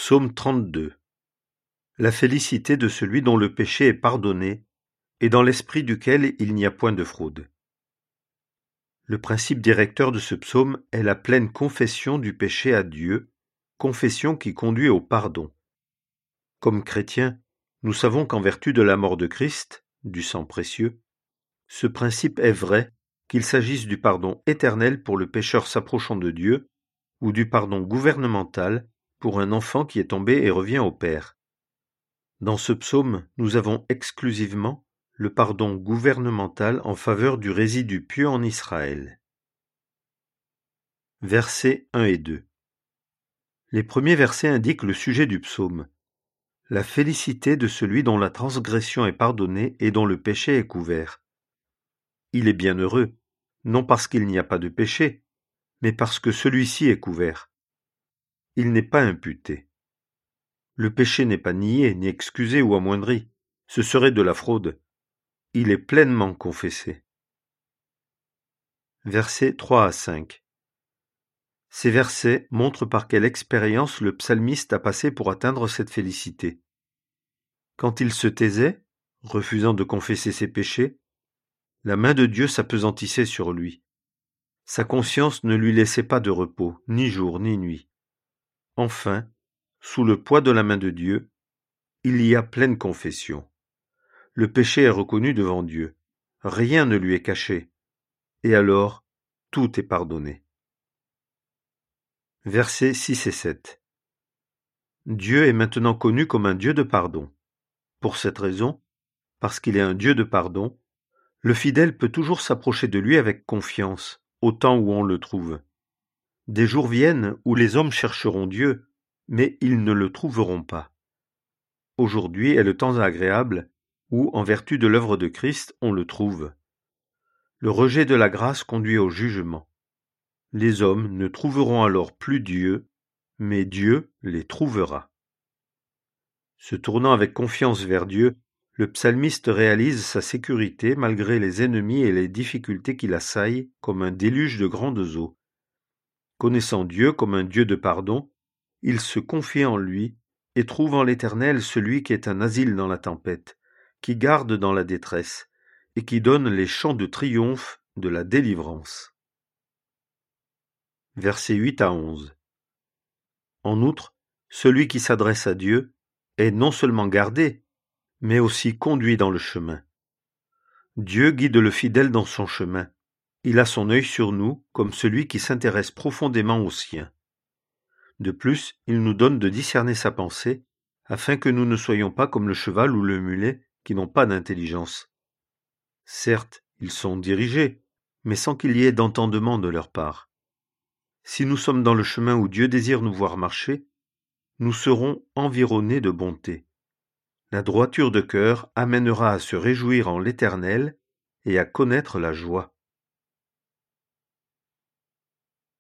Psaume 32. La félicité de celui dont le péché est pardonné et dans l'esprit duquel il n'y a point de fraude. Le principe directeur de ce psaume est la pleine confession du péché à Dieu, confession qui conduit au pardon. Comme chrétiens, nous savons qu'en vertu de la mort de Christ, du sang précieux, ce principe est vrai, qu'il s'agisse du pardon éternel pour le pécheur s'approchant de Dieu, ou du pardon gouvernemental pour un enfant qui est tombé et revient au Père. Dans ce psaume, nous avons exclusivement le pardon gouvernemental en faveur du résidu pieux en Israël. Versets 1 et 2. Les premiers versets indiquent le sujet du psaume. La félicité de celui dont la transgression est pardonnée et dont le péché est couvert. Il est bienheureux, non parce qu'il n'y a pas de péché, mais parce que celui-ci est couvert. Il n'est pas imputé. Le péché n'est pas nié, ni excusé ou amoindri. Ce serait de la fraude. Il est pleinement confessé. Versets 3 à 5. Ces versets montrent par quelle expérience le psalmiste a passé pour atteindre cette félicité. Quand il se taisait, refusant de confesser ses péchés, la main de Dieu s'appesantissait sur lui. Sa conscience ne lui laissait pas de repos, ni jour ni nuit. Enfin, sous le poids de la main de Dieu, il y a pleine confession. Le péché est reconnu devant Dieu. Rien ne lui est caché. Et alors, tout est pardonné. Versets 6 et 7. Dieu est maintenant connu comme un Dieu de pardon. Pour cette raison, parce qu'il est un Dieu de pardon, le fidèle peut toujours s'approcher de lui avec confiance, au temps où on le trouve. Des jours viennent où les hommes chercheront Dieu, mais ils ne le trouveront pas. Aujourd'hui est le temps agréable où, en vertu de l'œuvre de Christ, on le trouve. Le rejet de la grâce conduit au jugement. Les hommes ne trouveront alors plus Dieu, mais Dieu les trouvera. Se tournant avec confiance vers Dieu, le psalmiste réalise sa sécurité malgré les ennemis et les difficultés qui l'assaillent comme un déluge de grandes eaux. Connaissant Dieu comme un Dieu de pardon, il se confie en lui et trouve en l'Éternel celui qui est un asile dans la tempête, qui garde dans la détresse et qui donne les chants de triomphe de la délivrance. Versets 8 à 11. En outre, celui qui s'adresse à Dieu est non seulement gardé, mais aussi conduit dans le chemin. Dieu guide le fidèle dans son chemin. Il a son œil sur nous comme celui qui s'intéresse profondément aux siens. De plus, il nous donne de discerner sa pensée, afin que nous ne soyons pas comme le cheval ou le mulet qui n'ont pas d'intelligence. Certes, ils sont dirigés, mais sans qu'il y ait d'entendement de leur part. Si nous sommes dans le chemin où Dieu désire nous voir marcher, nous serons environnés de bonté. La droiture de cœur amènera à se réjouir en l'Éternel et à connaître la joie.